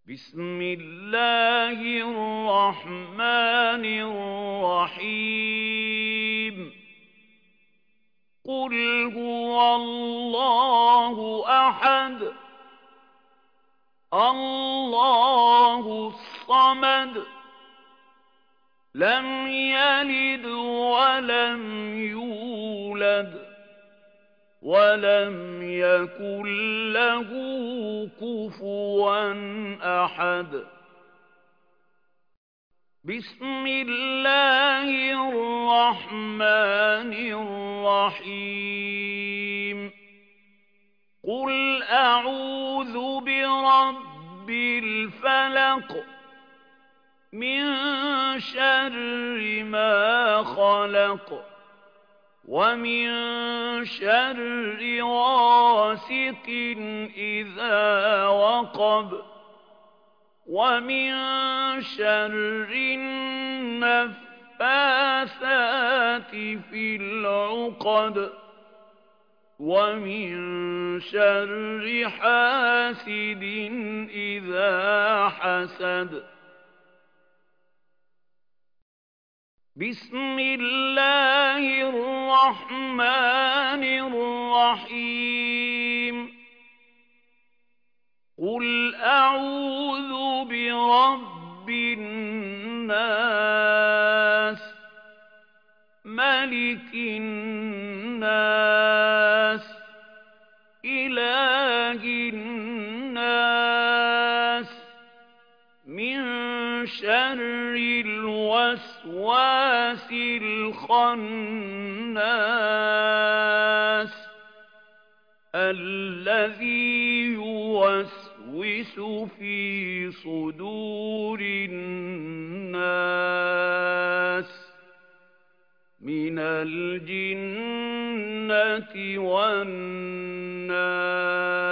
بسم الله الرحمن الرحيم قل هو الله أحد الله الصمد لم يلد ولم يولد ولم يكن له كفوا أحد بسم الله الرحمن الرحيم قل أعوذ برب الفلق من شر ما خلق ومن شر غاسق إذا وقب ومن شر النفاثات في العقد ومن شر حاسد إذا حسد بسم الله الرحمن الرحيم قل أعوذ برب الناس ملك الناس إله الناس من شر الوسواس الخناس الذي يوسوس في صدور الناس من الجنة والناس